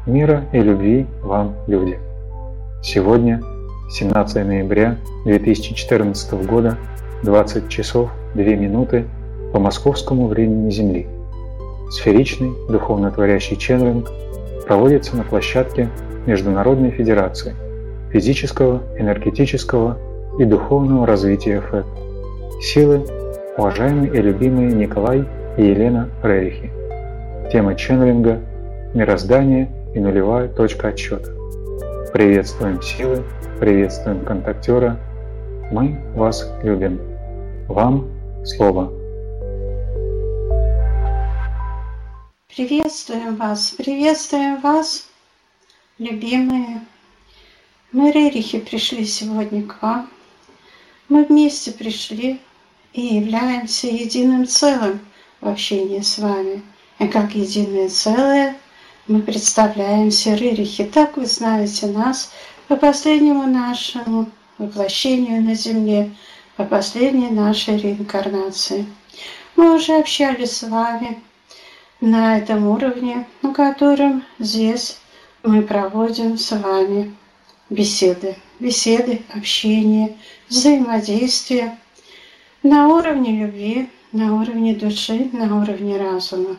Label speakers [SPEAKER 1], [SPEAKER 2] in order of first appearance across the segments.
[SPEAKER 1] Мира и любви вам, люди! Сегодня, 17 ноября 2014 года, 20 часов 2 минуты по московскому времени Земли. Сферичный духовно-творящий ченнелинг проводится на площадке Международной Федерации физического, энергетического и духовного развития ФЭП. Силы, уважаемые и любимые Николай и Елена Рерихи. Тема ченнелинга – мироздание и нулевая точка отсчета. Приветствуем силы, приветствуем контактера. Мы вас любим. Вам слово.
[SPEAKER 2] Приветствуем вас, любимые. Мы, Рерихи, пришли сегодня к вам. Мы вместе пришли и являемся единым целым в общении с вами. И как единое целое мы представляемся Рерихи. Так вы знаете нас по последнему нашему воплощению на Земле, по последней нашей реинкарнации. Мы уже общались с вами на этом уровне, на котором здесь мы проводим с вами беседы, общение, взаимодействие на уровне любви, на уровне души, на уровне разума.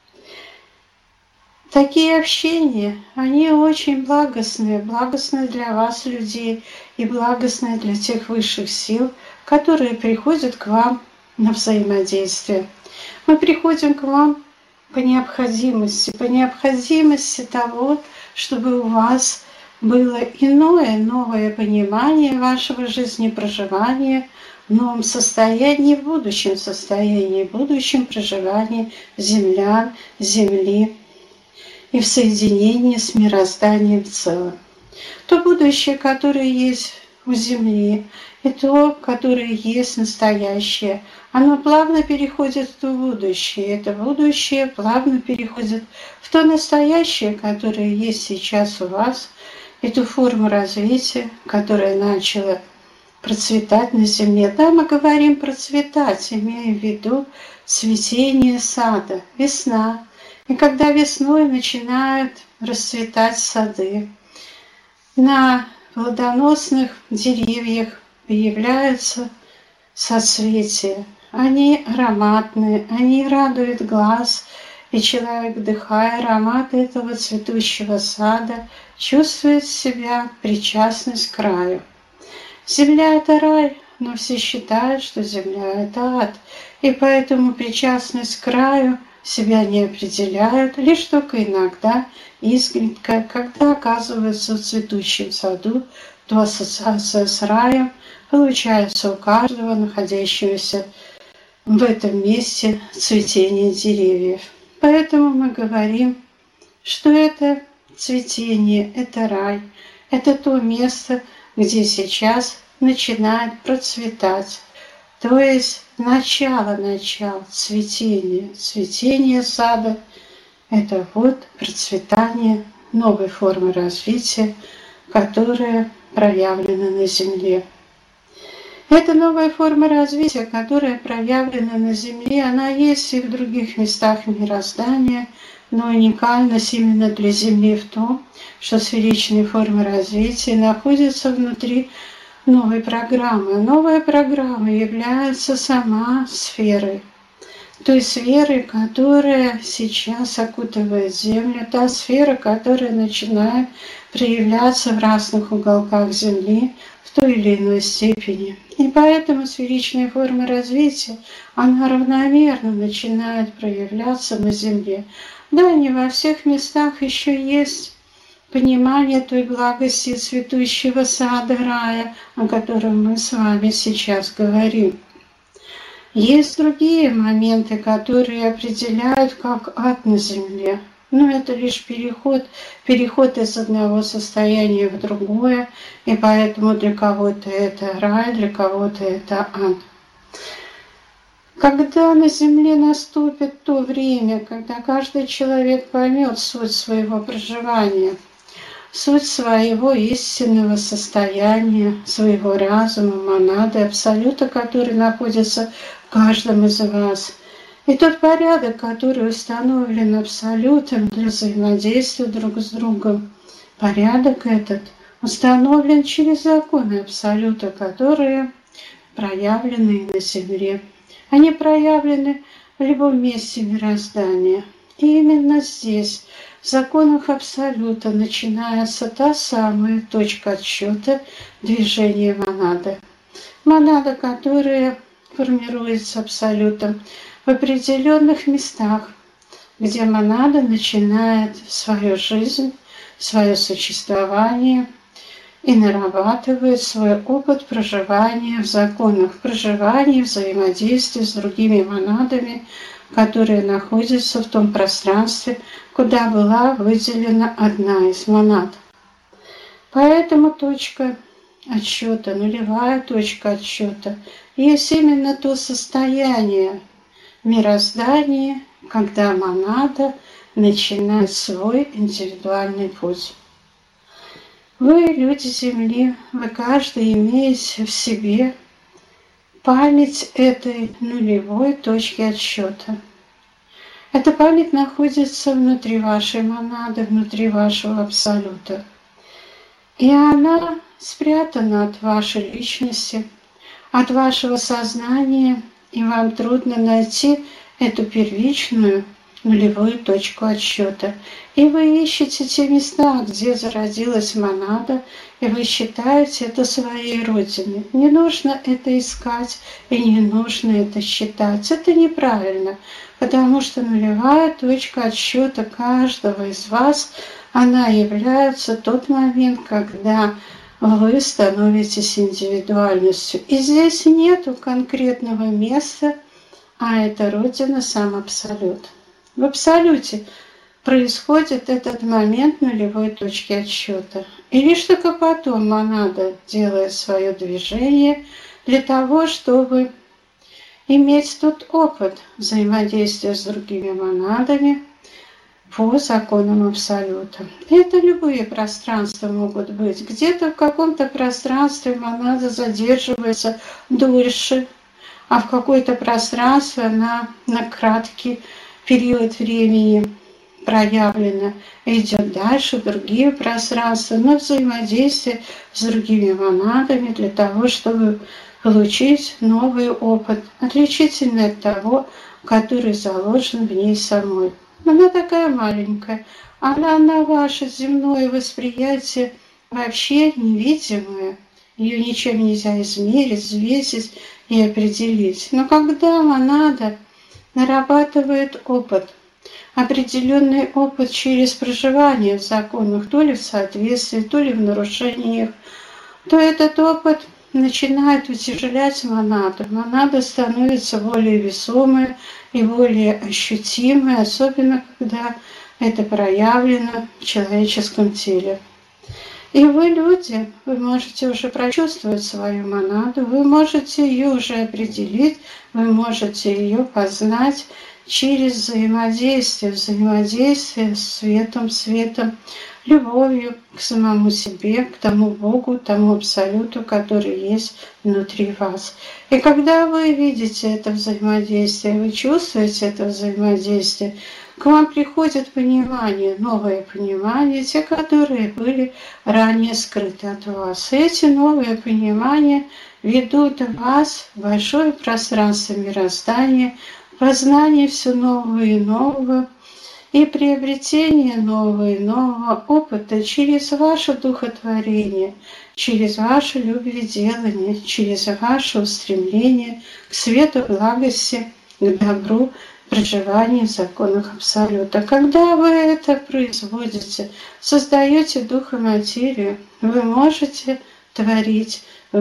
[SPEAKER 2] Такие общения, они очень благостны для вас, людей, и благостны для тех высших сил, которые приходят к вам на взаимодействие. Мы приходим к вам по необходимости того, чтобы у вас было иное, новое понимание вашего жизнепроживания в новом состоянии, в будущем состоянии, в будущем проживании землян, Земли и в соединении с мирозданием в целом. То будущее, которое есть у Земли, и то, которое есть настоящее, оно плавно переходит в то будущее. Это будущее плавно переходит в то настоящее, которое есть сейчас у вас, и ту форму развития, которая начала процветать на Земле. Да, мы говорим процветать, имея в виду цветение сада, весна. И когда весной начинают расцветать сады, на плодоносных деревьях появляются соцветия. Они ароматные, они радуют глаз, и человек, вдыхая аромат этого цветущего сада, чувствует себя причастность к раю. Земля — это рай, но все считают, что земля — это ад, и поэтому причастность к раю себя не определяют, лишь только иногда, изредка, когда оказываются в цветущем саду, то ассоциация с раем получается у каждого находящегося в этом месте цветения деревьев. Поэтому мы говорим, что это цветение, это рай, это то место, где сейчас начинает процветать. То есть начало цветение сада — это вот процветание новой формы развития, которая проявлена на Земле. Эта новая форма развития, которая проявлена на Земле, она есть и в других местах мироздания, но уникальность именно для Земли в том, что сферичные формы развития находятся внутри новой программы. Новая программа является сама сферой. Той сферой, которая сейчас окутывает Землю, та сфера, которая начинает проявляться в разных уголках Земли в той или иной степени. И поэтому сферичная форма развития, она равномерно начинает проявляться на Земле. Да, не во всех местах еще есть понимание той благости цветущего сада рая, о котором мы с вами сейчас говорим. Есть другие моменты, которые определяют как ад на Земле. Но это лишь переход из одного состояния в другое, и поэтому для кого-то это рай, для кого-то это ад. Когда на Земле наступит то время, когда каждый человек поймет суть своего проживания, суть своего истинного состояния, своего разума, монады, абсолюта, который находится в каждом из вас, И тот порядок, который установлен Абсолютом для взаимодействия друг с другом, порядок этот установлен через законы Абсолюта, которые проявлены на Земле. Они проявлены в любом месте мироздания. И именно здесь, в законах Абсолюта, начинается та самая точка отсчета движения монады. Монада, которая формируется Абсолютом в определенных местах, где монада начинает свою жизнь, свое существование и нарабатывает свой опыт проживания в законах, проживания, взаимодействия с другими монадами, которые находятся в том пространстве, куда была выделена одна из монад. Поэтому точка отсчета, нулевая точка отсчета, есть именно то состояние мироздания, когда монада начинает свой индивидуальный путь. Вы, люди Земли, вы каждый имеете в себе память этой нулевой точки отсчета. Эта память находится внутри вашей монады, внутри вашего Абсолюта. И она спрятана от вашей личности, от вашего сознания, и вам трудно найти эту первичную нулевую точку отсчета. И вы ищете те места, где зародилась монада, и вы считаете это своей родиной. Не нужно это искать и не нужно это считать. Это неправильно, потому что нулевая точка отсчета каждого из вас, она является тот момент, когда вы становитесь индивидуальностью. И здесь нету конкретного места, а это Родина, сам Абсолют. В Абсолюте происходит этот момент нулевой точки отсчета. И лишь только потом монада делает свое движение для того, чтобы иметь тот опыт взаимодействия с другими монадами по законам Абсолюта. Это любые пространства могут быть. Где-то в каком-то пространстве монада задерживается дольше, а в какое-то пространство она на краткий период времени проявлена, идет дальше в другие пространства, но взаимодействие с другими монадами для того, чтобы получить новый опыт, отличительный от того, который заложен в ней самой. Она такая маленькая, она на ваше земное восприятие вообще невидимая, ее ничем нельзя измерить, взвесить и определить. Но когда монада нарабатывает опыт, определенный опыт через проживание в законах, то ли в соответствии, то ли в нарушениях, то этот опыт начинает утяжелять монаду. Монада становится более весомой и более ощутимой, особенно когда это проявлено в человеческом теле. И вы, люди, вы можете уже прочувствовать свою монаду, вы можете ее уже определить, вы можете ее познать через взаимодействие с светом, любовью к самому себе, к тому Богу, тому Абсолюту, который есть внутри вас. И когда вы видите это взаимодействие, вы чувствуете это взаимодействие, к вам приходит понимание, новое понимание, те, которые были ранее скрыты от вас. И эти новые понимания ведут вас в большое пространство мироздания, познание все нового и нового, и приобретение нового и нового опыта через ваше духотворение, через ваше любведелание, через ваше устремление к свету, благости, к добру, проживание в законах Абсолюта. Когда вы это производите, создаете дух и материю, вы можете творить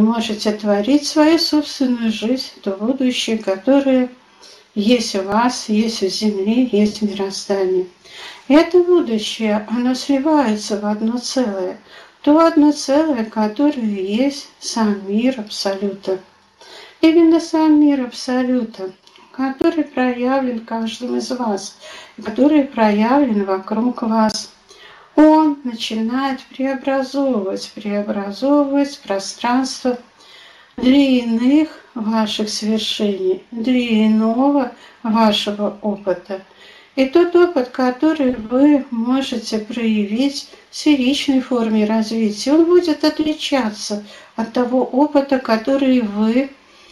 [SPEAKER 2] свою собственную жизнь, то будущее, которое есть у вас, есть у Земли, есть в мироздании. И это будущее, оно сливается в одно целое, то одно целое, которое есть сам мир Абсолюта. Именно сам мир Абсолюта, который проявлен каждым из вас, который проявлен вокруг вас, он начинает преобразовывать пространство для иных ваших свершений, для иного вашего опыта. И тот опыт, который вы можете проявить в сферичной форме развития, он будет отличаться от того опыта, который вы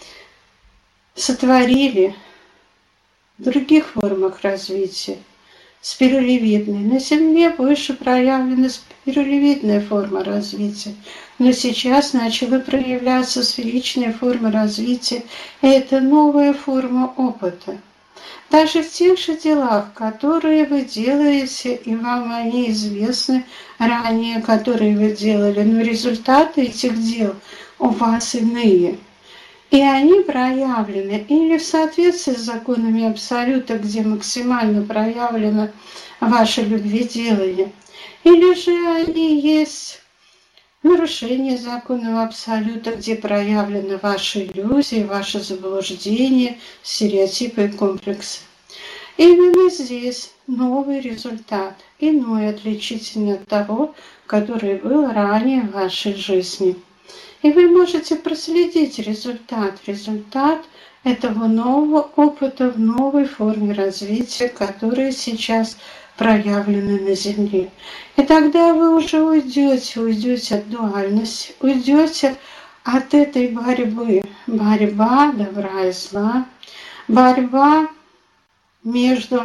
[SPEAKER 2] сотворили в других формах развития. Спиралевидной. На Земле больше проявлена спиралевидная форма развития, но сейчас начала проявляться сферичная форма развития, и это новая форма опыта. Даже в тех же делах, которые вы делаете, и вам они известны ранее, которые вы делали, но результаты этих дел у вас иные. И они проявлены или в соответствии с законами Абсолюта, где максимально проявлено ваше любведелание, или же они есть нарушение законов Абсолюта, где проявлены ваши иллюзии, ваши заблуждения, стереотипы и комплексы. Именно здесь новый результат, иной, отличительный от того, который был ранее в вашей жизни. И вы можете проследить результат этого нового опыта в новой форме развития, которая сейчас проявлены на Земле. И тогда вы уже уйдете от дуальности, уйдете от этой борьбы. Борьба добра и зла, борьба между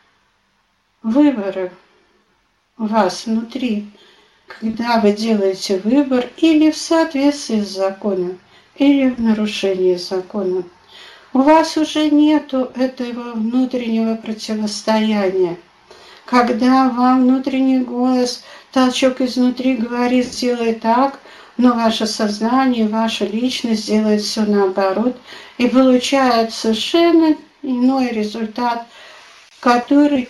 [SPEAKER 2] выбором вас внутри, когда вы делаете выбор или в соответствии с законом, или в нарушении закона. У вас уже нету этого внутреннего противостояния. Когда вам внутренний голос, толчок изнутри говорит «сделай так», но ваше сознание, ваша личность делает все наоборот и получает совершенно иной результат, который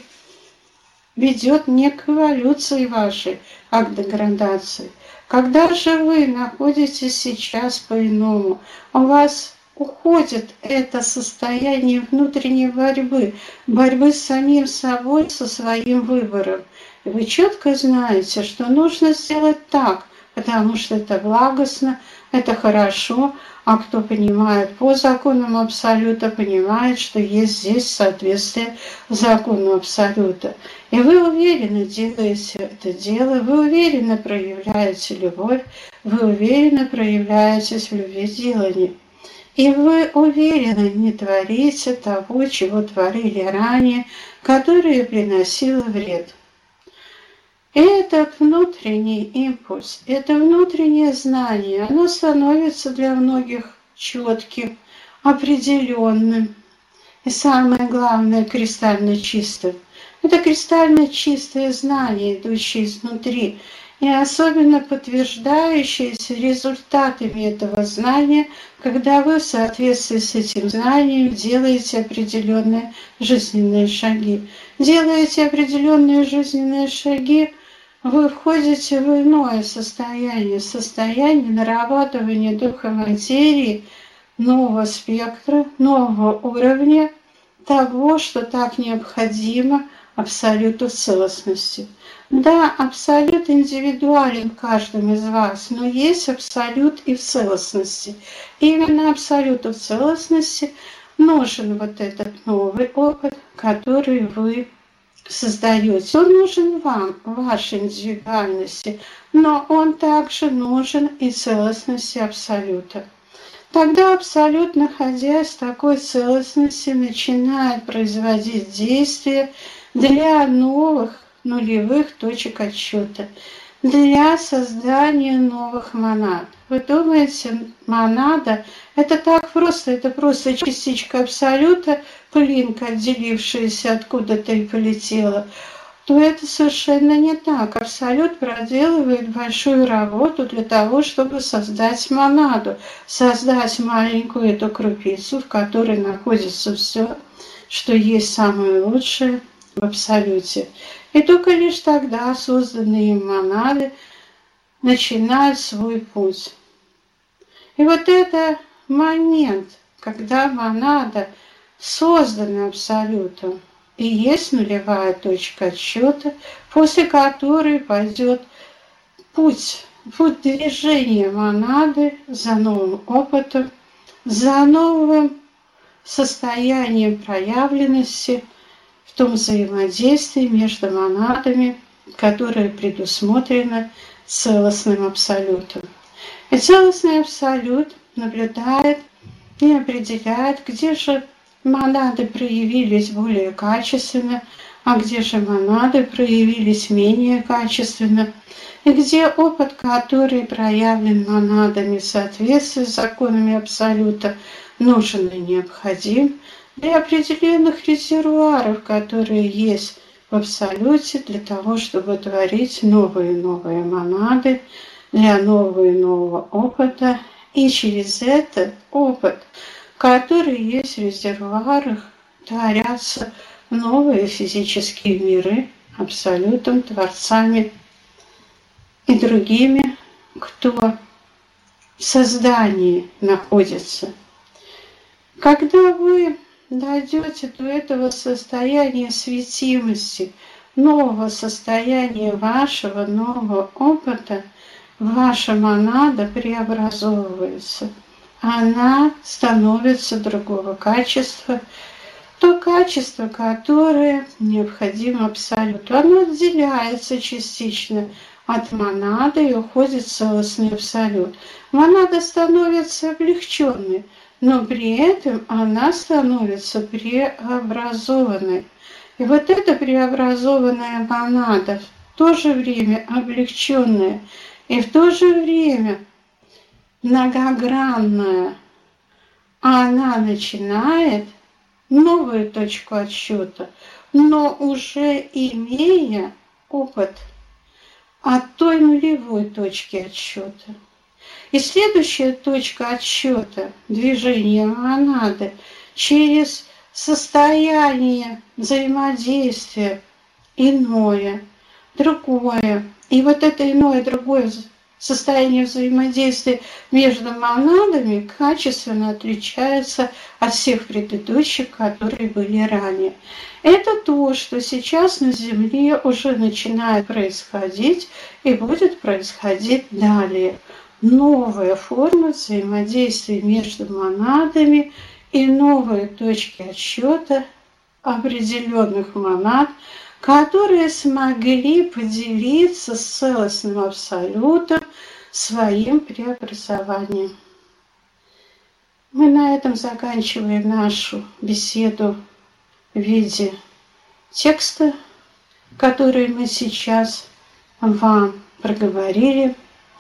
[SPEAKER 2] ведет не к эволюции вашей, а к деградации. Когда же вы находитесь сейчас по-иному, у вас уходит это состояние внутренней борьбы с самим собой, со своим выбором. И вы четко знаете, что нужно сделать так, потому что это благостно, это хорошо, а кто понимает по законам Абсолюта, понимает, что есть здесь соответствие закону Абсолюта. И вы уверенно делаете это дело, вы уверенно проявляете любовь, вы уверенно проявляетесь в любведелании. И вы уверенно не творите того, чего творили ранее, которое приносило вред. Этот внутренний импульс, это внутреннее знание, оно становится для многих четким, определенным и, самое главное, кристально чистым. Это кристально чистое знание, идущее изнутри, и особенно подтверждающееся результатами этого знания, когда вы в соответствии с этим знанием делаете определенные жизненные шаги. Делаете определенные жизненные шаги, вы входите в иное состояние нарабатывания духа материи, нового спектра, нового уровня, того, что так необходимо Абсолюту целостности. Да, Абсолют индивидуален в каждом из вас, но есть Абсолют и в целостности. Именно Абсолюту в целостности нужен вот этот новый опыт, который вы создаете. Он нужен вам, вашей индивидуальности, но он также нужен и целостности Абсолюта. Тогда Абсолют, находясь в такой целостности, начинает производить действия для новых нулевых точек отсчета, для создания новых монад. Вы думаете, монада – это так просто, это просто частичка Абсолюта, пылинка, отделившаяся откуда-то и полетела, то это совершенно не так. Абсолют проделывает большую работу для того, чтобы создать монаду, создать маленькую эту крупицу, в которой находится все, что есть самое лучшее в Абсолюте. И только лишь тогда созданные им монады начинают свой путь. И вот это момент, когда монада создана Абсолютом, и есть нулевая точка отсчета, после которой пойдет путь движения монады за новым опытом, за новым состоянием проявленности в том взаимодействии между монадами, которое предусмотрено целостным абсолютом. И целостный абсолют наблюдает и определяет, где же монады проявились более качественно, а где же монады проявились менее качественно, и где опыт, который проявлен монадами в соответствии с законами Абсолюта, нужен и необходим для определенных резервуаров, которые есть в Абсолюте, для того, чтобы творить новые и новые монады, для нового и нового опыта, и через этот опыт, который есть в резервуарах, творятся новые физические миры Абсолютом, Творцами и другими, кто в создании находится. Когда вы дойдете до этого состояния светимости, нового состояния вашего нового опыта, ваша монада преобразовывается. Она становится другого качества, то качество, которое необходимо Абсолюту. Оно отделяется частично от монады и уходит в целостный Абсолют. Монада становится облегченной, но при этом она становится преобразованной. И вот эта преобразованная монада, в то же время облегченная и в то же время многогранная, она начинает новую точку отсчета, но уже имея опыт от той нулевой точки отсчета. И следующая точка отсчета движения монады через состояние взаимодействия иное, другое. И вот это иное, другое состояние взаимодействия между монадами качественно отличается от всех предыдущих, которые были ранее. Это то, что сейчас на Земле уже начинает происходить и будет происходить далее. Новая форма взаимодействия между монадами и новые точки отсчета определенных монад, которые смогли поделиться с целостным Абсолютом своим преобразованием. Мы на этом заканчиваем нашу беседу в виде текста, который мы сейчас вам проговорили.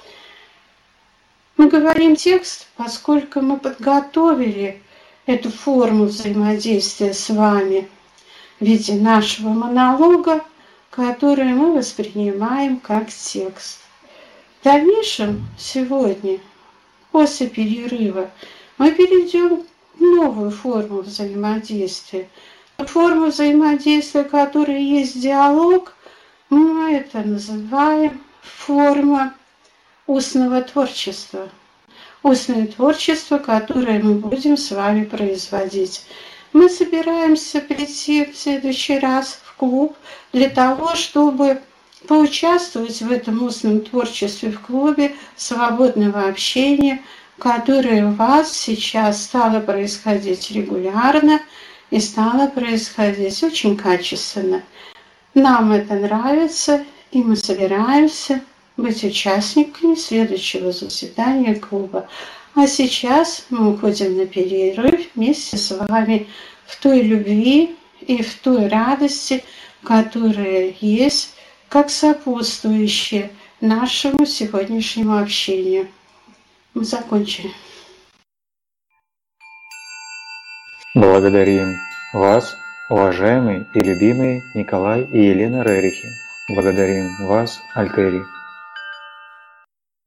[SPEAKER 2] Мы говорим текст, поскольку мы подготовили эту форму взаимодействия с вами в виде нашего монолога, который мы воспринимаем как текст. В дальнейшем, сегодня, после перерыва, мы перейдем к новую форму взаимодействия. Форму взаимодействия, которая есть диалог, мы это называем форма устного творчества. Устное творчество, которое мы будем с вами производить. Мы собираемся прийти в следующий раз в клуб для того, чтобы поучаствовать в этом устном творчестве в клубе свободного общения, которое у вас сейчас стало происходить регулярно и стало происходить очень качественно. Нам это нравится, и мы собираемся быть участниками следующего заседания клуба. А сейчас мы уходим на перерыв вместе с вами в той любви и в той радости, которая есть, как сопутствующее нашему сегодняшнему общению. Мы закончили.
[SPEAKER 1] Благодарим вас, уважаемые и любимые Николай и Елена Рерихи. Благодарим вас, Альтери.